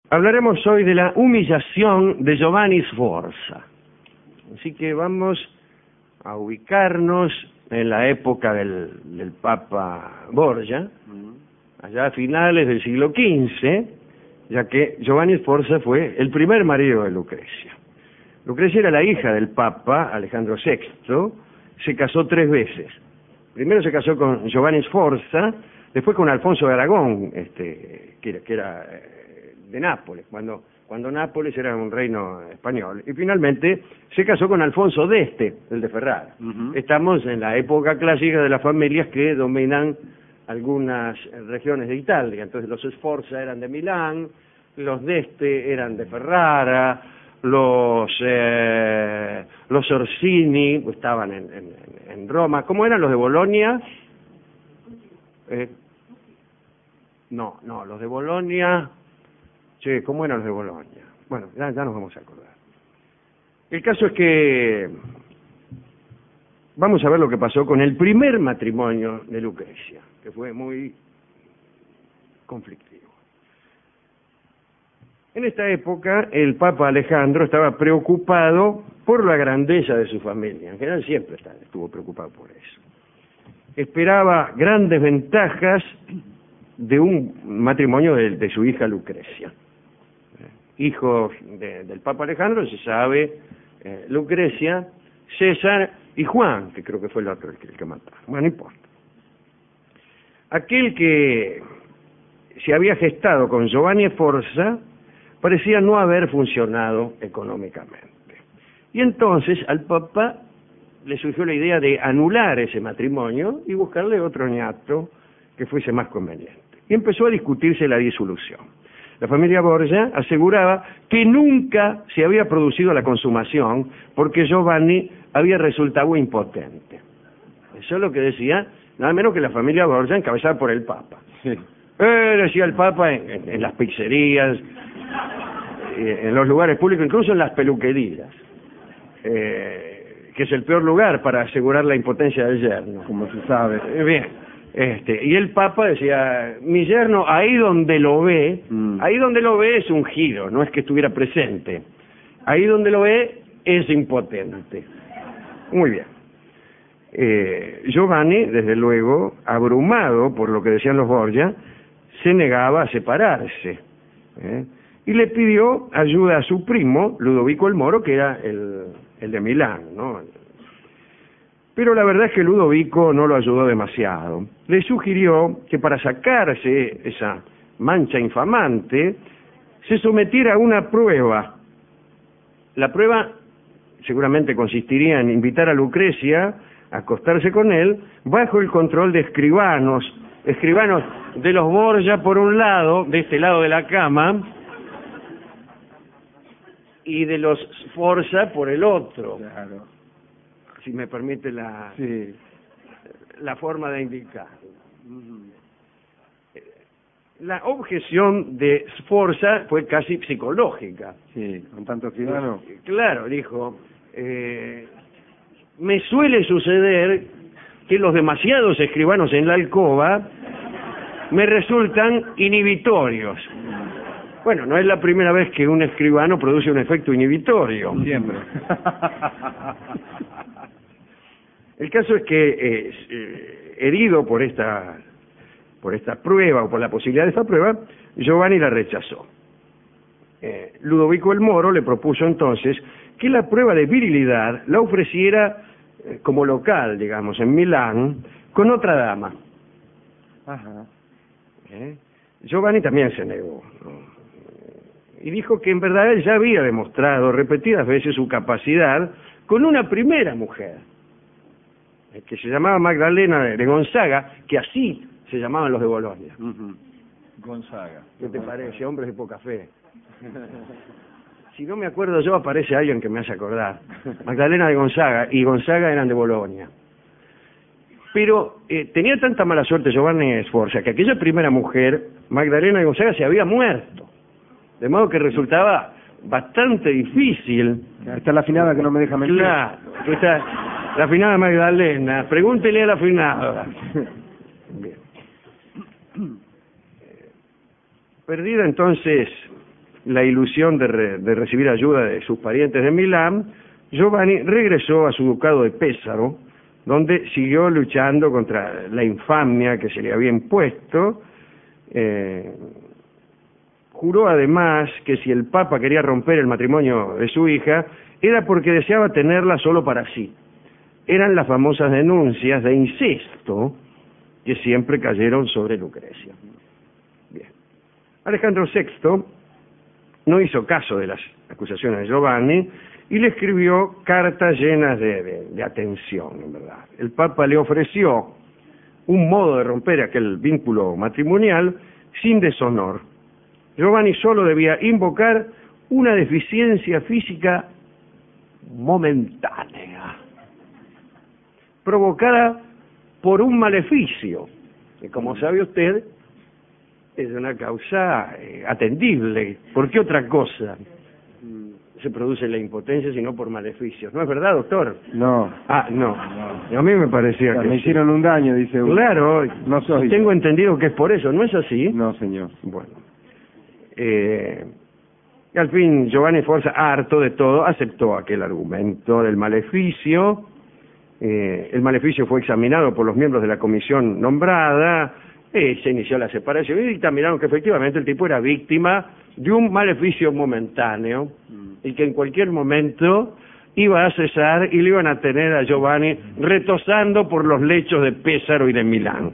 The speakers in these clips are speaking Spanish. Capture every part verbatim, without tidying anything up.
Hablaremos hoy de la humillación de Giovanni Sforza. Así que vamos a ubicarnos en la época del, del Papa Borgia, allá a finales del siglo quince, ya que Giovanni Sforza fue el primer marido de Lucrecia. Lucrecia era la hija del Papa Alejandro sexto, se casó tres veces. Primero se casó con Giovanni Sforza, después con Alfonso de Aragón, este, que era, que era de Nápoles, cuando, cuando Nápoles era un reino español, y finalmente se casó con Alfonso d'Este, el de Ferrara. Uh-huh. Estamos en la época clásica de las familias que dominan algunas regiones de Italia. Entonces los Sforza eran de Milán, los d'Este eran de Ferrara, los eh, los Orsini estaban en, en, en Roma. ¿Cómo eran los de Bolonia? Eh, no, no, los de Bolonia. Che, ¿cómo eran los de Bolonia? Bueno, ya, ya nos vamos a acordar. El caso es que vamos a ver lo que pasó con el primer matrimonio de Lucrecia, que fue muy conflictivo. En esta época, el Papa Alejandro estaba preocupado por la grandeza de su familia. En general siempre estuvo preocupado por eso. Esperaba grandes ventajas de un matrimonio de, de su hija Lucrecia. Hijos de, del Papa Alejandro, se sabe, eh, Lucrecia, César y Juan, que creo que fue el otro el que, el que mataron. Bueno, no importa. Aquel que se había gestado con Giovanni Sforza parecía no haber funcionado económicamente. Y entonces al Papa le surgió la idea de anular ese matrimonio y buscarle otro ñato que fuese más conveniente. Y empezó a discutirse la disolución. La familia Borgia aseguraba que nunca se había producido la consumación porque Giovanni había resultado impotente. Eso es lo que decía, nada menos que la familia Borgia encabezada por el Papa. Sí. Eh, decía el Papa en, en, en las pizzerías, en los lugares públicos, incluso en las peluquerías, eh, que es el peor lugar para asegurar la impotencia del yerno, como se sabe. Eh, bien, este, y el Papa decía, mi yerno, ahí donde lo ve, mm. ahí donde lo ve es ungido, no es que estuviera presente, ahí donde lo ve es impotente. Muy bien. Eh, Giovanni, desde luego, abrumado por lo que decían los Borgia, se negaba a separarse, ¿eh? y le pidió ayuda a su primo, Ludovico el Moro, que era el, el de Milán, ¿no? Pero la verdad es que Ludovico no lo ayudó demasiado. Le sugirió que para sacarse esa mancha infamante, se sometiera a una prueba. La prueba seguramente consistiría en invitar a Lucrecia a acostarse con él bajo el control de escribanos, escribanos de los Borgia por un lado, de este lado de la cama, y de los Sforza por el otro. Claro. Si me permite la, sí. la forma de indicar. La objeción de Sforza fue casi psicológica. Sí, con tanto escribano. Claro, dijo, eh, me suele suceder que los demasiados escribanos en la alcoba me resultan inhibitorios. Bueno, no es la primera vez que un escribano produce un efecto inhibitorio. Siempre. El caso es que, eh, eh, herido por esta, por esta prueba, o por la posibilidad de esta prueba, Giovanni la rechazó. Eh, Ludovico el Moro le propuso entonces que la prueba de virilidad la ofreciera eh, como local, digamos, en Milán, con otra dama. Ajá. ¿Eh? Giovanni también se negó, ¿no? Y dijo que en verdad él ya había demostrado repetidas veces su capacidad con una primera mujer, que se llamaba Magdalena de Gonzaga, que así se llamaban los de Bolonia. Uh-huh. Gonzaga. ¿Qué te parece? Hombres de poca fe. Si no me acuerdo yo, aparece alguien que me hace acordar. Magdalena de Gonzaga, y Gonzaga eran de Bolonia. Pero eh, tenía tanta mala suerte Giovanni Sforza que aquella primera mujer, Magdalena de Gonzaga, se había muerto. De modo que resultaba bastante difícil. Está la afinada que no me deja mentir. Claro, está la afinada Magdalena. Pregúntele a la afinada. Bien. Perdida entonces la ilusión de, re, de recibir ayuda de sus parientes de Milán, Giovanni regresó a su ducado de Pésaro, donde siguió luchando contra la infamia que se le había impuesto. Eh, juró además que si el Papa quería romper el matrimonio de su hija, era porque deseaba tenerla solo para sí. Eran las famosas denuncias de incesto que siempre cayeron sobre Lucrecia. Bien. Alejandro sexto no hizo caso de las acusaciones de Giovanni y le escribió cartas llenas de, de, de atención, en verdad. El Papa le ofreció un modo de romper aquel vínculo matrimonial sin deshonor. Giovanni solo debía invocar una deficiencia física momentánea, provocada por un maleficio, que como sabe usted, es una causa eh, atendible. ¿Por qué otra cosa se produce la impotencia sino por maleficios? ¿No es verdad, doctor? No. Ah, no. no. A mí me parecía claro, que me sí. hicieron un daño, dice uno. Claro, no soy tengo yo. entendido que es por eso, ¿no es así? No, señor. Bueno. Eh, y al fin Giovanni Forza, harto de todo, aceptó aquel argumento del maleficio. Eh, el maleficio fue examinado por los miembros de la comisión nombrada, eh, se inició la separación y dictaminaron que efectivamente el tipo era víctima de un maleficio momentáneo mm. y que en cualquier momento iba a cesar y le iban a tener a Giovanni retozando por los lechos de Pésaro y de Milán.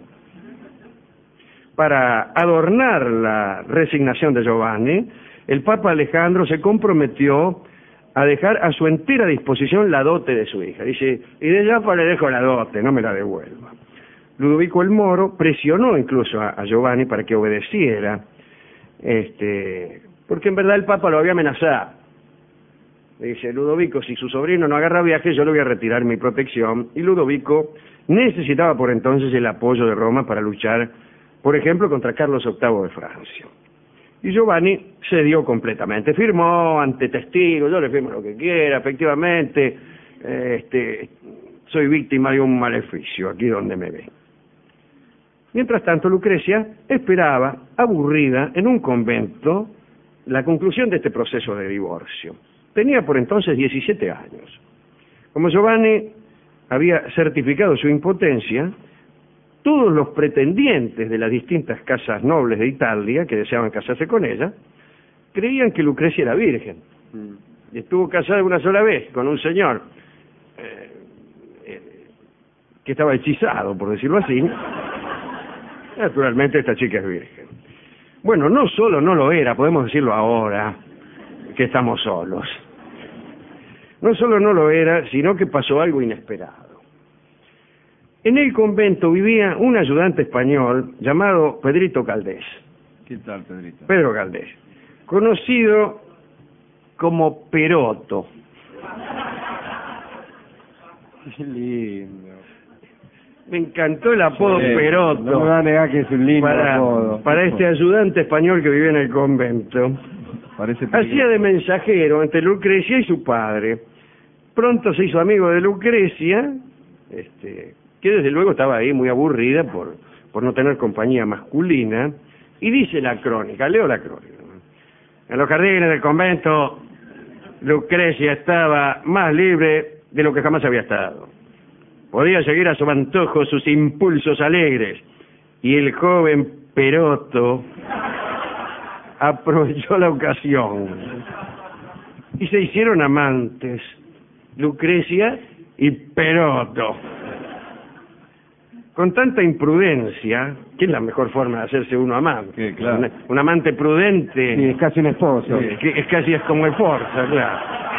Para adornar la resignación de Giovanni, el Papa Alejandro se comprometió a dejar a su entera disposición la dote de su hija. Dice, y de ya le dejo la dote, no me la devuelva. Ludovico el Moro presionó incluso a, a Giovanni para que obedeciera, este, porque en verdad el Papa lo había amenazado. Le dice, Ludovico, si su sobrino no agarra viaje, yo le voy a retirar mi protección. Y Ludovico necesitaba por entonces el apoyo de Roma para luchar, por ejemplo, contra Carlos octavo de Francia. Y Giovanni cedió completamente, firmó ante testigos, yo le firmo lo que quiera, efectivamente, eh, este, soy víctima de un maleficio, aquí donde me ve. Mientras tanto, Lucrecia esperaba, aburrida, en un convento, la conclusión de este proceso de divorcio. Tenía por entonces diecisiete años. Como Giovanni había certificado su impotencia, todos los pretendientes de las distintas casas nobles de Italia que deseaban casarse con ella creían que Lucrecia era virgen. Y estuvo casada una sola vez con un señor eh, eh, que estaba hechizado, por decirlo así. Naturalmente esta chica es virgen. Bueno, no solo no lo era, podemos decirlo ahora que estamos solos. No solo no lo era, sino que pasó algo inesperado. En el convento vivía un ayudante español llamado Pedrito Caldés. ¿Qué tal, Pedrito? Pedro Caldés, conocido como Peroto. Qué lindo. Me encantó el apodo Sí, Peroto. No me va a negar que es un lindo para, apodo. para este ayudante español que vivía en el convento. Parece Hacía de mensajero entre Lucrecia y su padre. Pronto se hizo amigo de Lucrecia, este, que desde luego estaba ahí muy aburrida por, por no tener compañía masculina, y dice la crónica, leo la crónica. En los jardines del convento, Lucrecia estaba más libre de lo que jamás había estado. Podía seguir a su antojo sus impulsos alegres, y el joven Peroto aprovechó la ocasión y se hicieron amantes, Lucrecia y Peroto. Con tanta imprudencia, que es la mejor forma de hacerse uno amante. Sí, claro. un, un amante prudente. Sí, es casi un esposo. Es, que, es casi es como esposa, claro.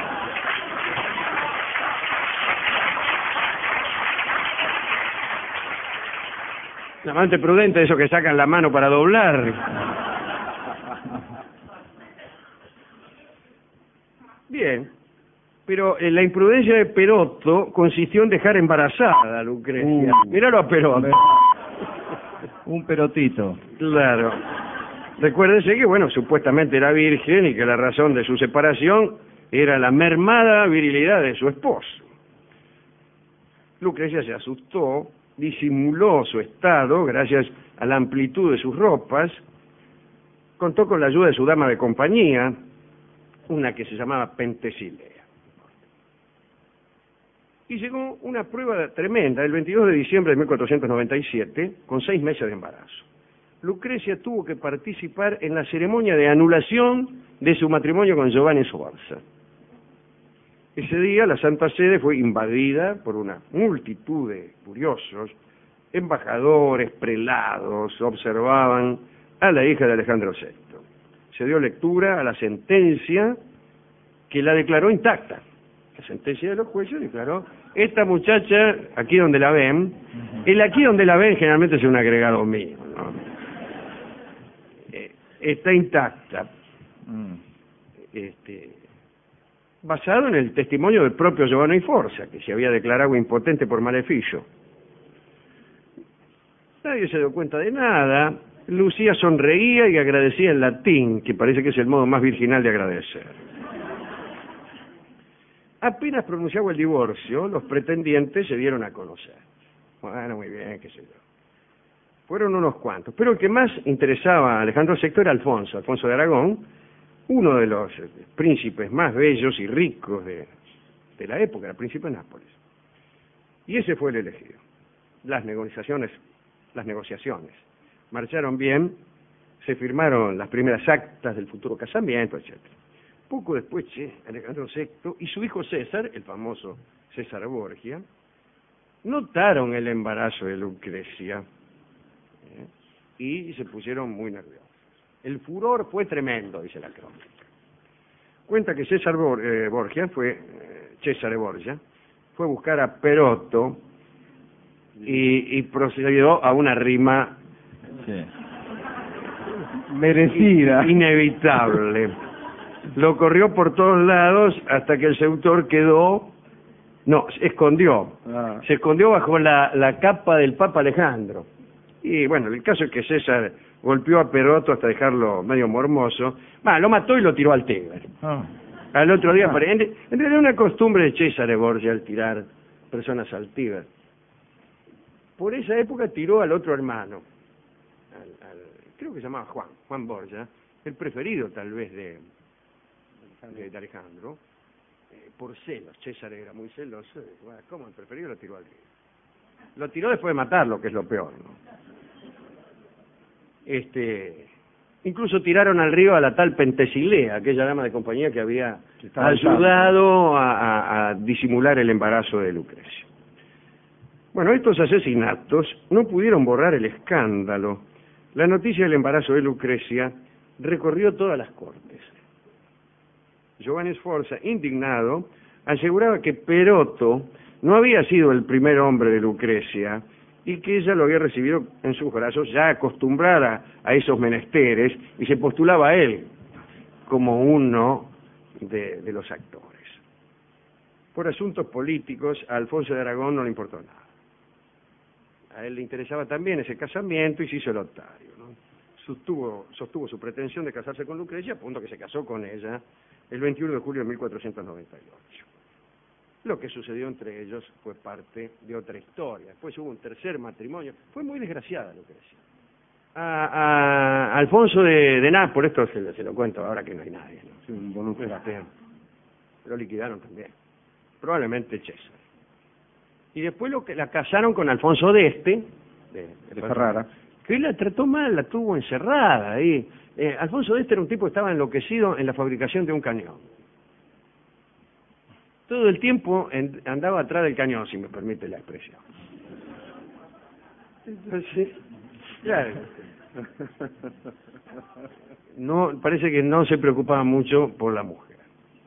Un amante prudente, eso que sacan la mano para doblar. Bien, pero eh, la imprudencia de Peroto consistió en dejar embarazada a Lucrecia. Uh, Míralo a Peroto. Un perotito. Claro. Recuérdese que, bueno, supuestamente era virgen y que la razón de su separación era la mermada virilidad de su esposo. Lucrecia se asustó, disimuló su estado gracias a la amplitud de sus ropas, contó con la ayuda de su dama de compañía, una que se llamaba Pentesilea. Y llegó una prueba tremenda, el veintidós de diciembre de mil cuatrocientos noventa y siete, con seis meses de embarazo. Lucrecia tuvo que participar en la ceremonia de anulación de su matrimonio con Giovanni Sforza. Ese día la Santa Sede fue invadida por una multitud de curiosos, embajadores, prelados, observaban a la hija de Alejandro sexto. Se dio lectura a la sentencia que la declaró intacta. La sentencia de los jueces declaró, esta muchacha, aquí donde la ven, el aquí donde la ven generalmente es un agregado mío, ¿no? Eh, está intacta. Este, basado en el testimonio del propio Giovanni Sforza, que se había declarado impotente por maleficio. Nadie se dio cuenta de nada. Lucía sonreía y agradecía en latín, que parece que es el modo más virginal de agradecer. Apenas pronunciaba el divorcio, los pretendientes se dieron a conocer. Bueno, muy bien, qué sé yo. Fueron unos cuantos, pero el que más interesaba a Alejandro sexto era Alfonso, Alfonso de Aragón, uno de los príncipes más bellos y ricos de, de la época, el príncipe de Nápoles. Y ese fue el elegido. Las negociaciones, las negociaciones marcharon bien, se firmaron las primeras actas del futuro casamiento, etcétera. Poco después, che, Alejandro sexto y su hijo César, el famoso César Borgia, notaron el embarazo de Lucrecia ¿eh? y se pusieron muy nerviosos. El furor fue tremendo, dice la crónica. Cuenta que César Bor eh, Borgia fue, eh, César Borgia, fue a buscar a Perotto y, y procedió a una rima sí. merecida, inevitable. Lo corrió por todos lados hasta que el seductor quedó, no, se escondió, ah. se escondió bajo la, la capa del Papa Alejandro. Y bueno, el caso es que César golpeó a Perotto hasta dejarlo medio mormoso, bah, lo mató y lo tiró al Tíber. Ah. Al otro día, ah. en, en realidad una costumbre de César Borgia al tirar personas al Tíber. Por esa época tiró al otro hermano, al, al, creo que se llamaba Juan, Juan Borgia, el preferido tal vez de... de, de Alejandro, eh, por celos. César era muy celoso, bueno, ¿cómo? El preferido lo tiró al río. Lo tiró después de matarlo, que es lo peor, ¿no? Este, incluso tiraron al río a la tal Pentesilea, aquella dama de compañía que había ayudado a, a, a disimular el embarazo de Lucrecia. Bueno, estos asesinatos no pudieron borrar el escándalo. La noticia del embarazo de Lucrecia recorrió todas las cortes. Giovanni Sforza, indignado, aseguraba que Perotto no había sido el primer hombre de Lucrecia y que ella lo había recibido en sus brazos ya acostumbrada a esos menesteres y se postulaba a él como uno de, de los actores. Por asuntos políticos, a Alfonso de Aragón no le importó nada. A él le interesaba también ese casamiento y se hizo el otario, ¿no? Sostuvo, sostuvo su pretensión de casarse con Lucrecia, a punto que se casó con ella el veintiuno de julio de mil cuatrocientos noventa y ocho. Lo que sucedió entre ellos fue parte de otra historia. Después hubo un tercer matrimonio. Fue muy desgraciada Lucrecia. A, a Alfonso de, de Nápoles, esto se, se lo cuento ahora que no hay nadie, ¿no? Sí, un este, lo liquidaron también. Probablemente César. Y después lo que la casaron con Alfonso de Este, de, de Ferrara, que él la trató mal, la tuvo encerrada ahí. Eh, Alfonso de Este era un tipo que estaba enloquecido en la fabricación de un cañón. Todo el tiempo en, andaba atrás del cañón, si me permite la expresión. Entonces, claro, no, parece que no se preocupaba mucho por la mujer.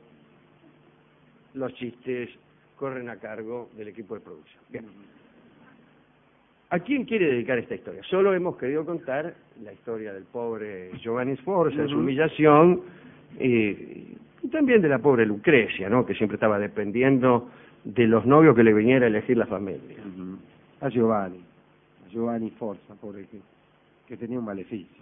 Los chistes corren a cargo del equipo de producción. Bien. ¿A quién quiere dedicar esta historia? Solo hemos querido contar la historia del pobre Giovanni Sforza, uh-huh. su humillación, y, y también de la pobre Lucrecia, ¿no? Que siempre estaba dependiendo de los novios que le viniera a elegir la familia. Uh-huh. A Giovanni, a Giovanni Sforza, pobre que, que tenía un maleficio.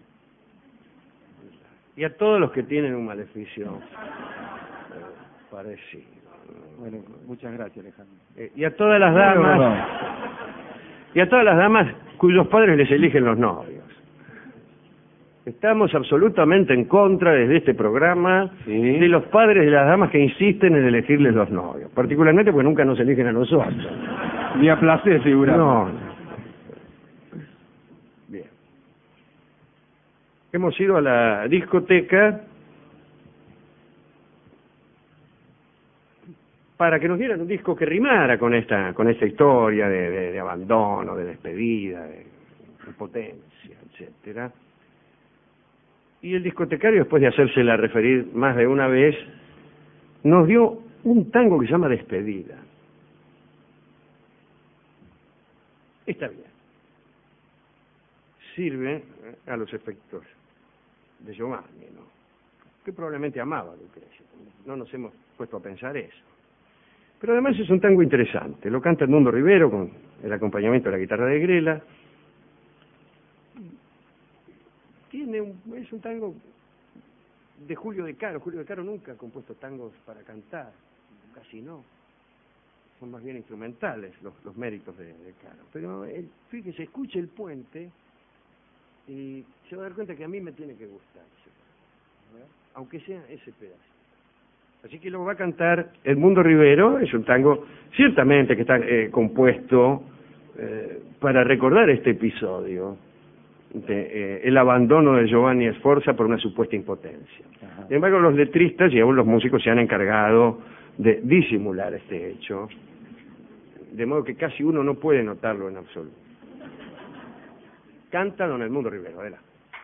Y a todos los que tienen un maleficio eh, parecido. Bueno, muchas gracias, Alejandro. Eh, y a todas las damas... No, no, no. Y a todas las damas cuyos padres les eligen los novios. Estamos absolutamente en contra desde este programa Sí. de los padres de las damas que insisten en elegirles los novios, particularmente porque nunca nos eligen a nosotros. Ni a placer, figura. No. Bien. Hemos ido a la discoteca para que nos dieran un disco que rimara con esta con esta historia de, de, de abandono, de despedida, de impotencia, etcétera. Y el discotecario, después de hacérsela referir más de una vez, nos dio un tango que se llama Despedida. Está bien. Sirve a los efectos de Giovanni, ¿no? Que probablemente amaba a Lucrecia. No nos hemos puesto a pensar eso. Pero además es un tango interesante. Lo canta Edmundo Rivero con el acompañamiento de la guitarra de Grela. Tiene un, es un tango de Julio de Caro. Julio de Caro nunca ha compuesto tangos para cantar, casi no. Son más bien instrumentales los, los méritos de, de Caro. Pero el, fíjese, escuche El Puente y se va a dar cuenta que a mí me tiene que gustar, aunque sea ese pedazo. Así que lo va a cantar Edmundo Rivero. Es un tango ciertamente que está eh, compuesto eh, para recordar este episodio de, eh, el abandono de Giovanni Sforza por una supuesta impotencia. Ajá. Sin embargo, los letristas y aún los músicos se han encargado de disimular este hecho, de modo que casi uno no puede notarlo en absoluto. Canta don Edmundo Rivero, adelante.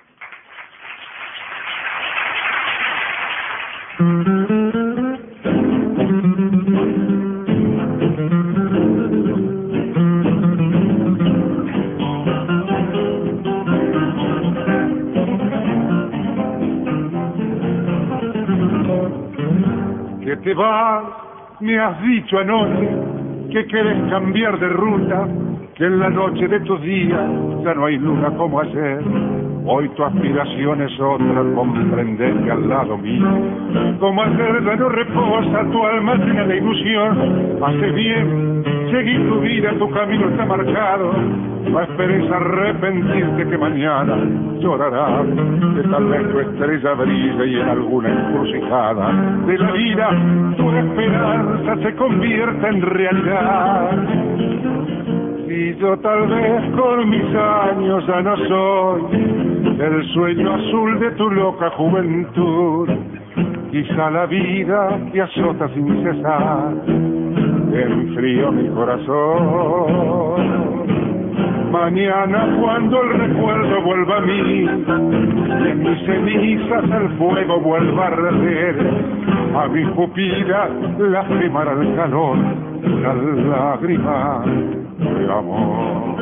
Que te vas, me has dicho anoche que quieres cambiar de ruta, que en la noche de tus días ya no hay luna como ayer. Hoy tu aspiración es otra, comprender que al lado mío, como ayer ya no reposa tu alma llena de ilusión. Hace bien, seguir tu vida, tu camino está marcado. No esperes arrepentirte que mañana llorarás, que tal vez tu estrella brille y en alguna encrucijada de la vida tu esperanza se convierta en realidad. Y yo tal vez con mis años ya no soy el sueño azul de tu loca juventud, quizá la vida te azota sin cesar, enfrío mi corazón. Mañana cuando el recuerdo vuelva a mí y en mis cenizas el fuego vuelva a arder, a mis pupilas lastimará el calor una lágrima de amor.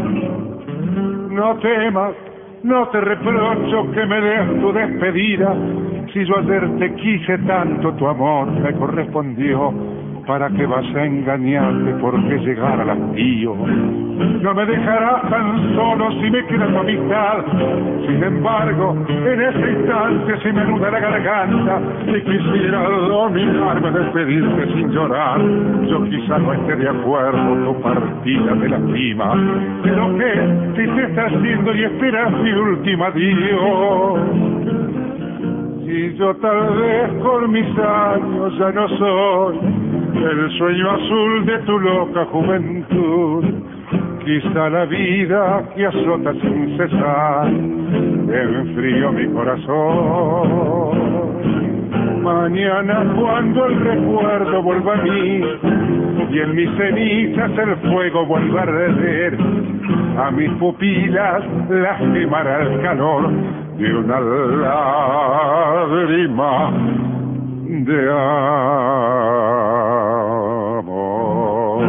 No temas, no te reprocho que me des tu despedida, si yo ayer te quise tanto, tu amor me correspondió. ¿Para qué vas a engañarte? ¿Por qué llegar al hastío? No me dejarás tan solo si me queda tu amistad. Sin embargo, en ese instante se me nuda la garganta y quisiera dominarme, despedirte sin llorar. Yo quizá no esté de acuerdo, tu partida me lastima, pero que si te estás haciendo y esperas mi último adiós. Y yo tal vez con mis años ya no soy el sueño azul de tu loca juventud, quizá la vida que azota sin cesar enfrío mi corazón. Mañana cuando el recuerdo vuelva a mí y en mis cenizas el fuego vuelva a arder, a mis pupilas lastimará el calor de una lágrima de amor.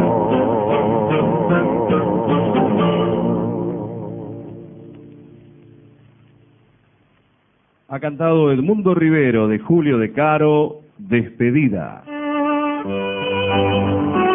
Ha cantado Edmundo Rivero de Julio de Caro, Despedida.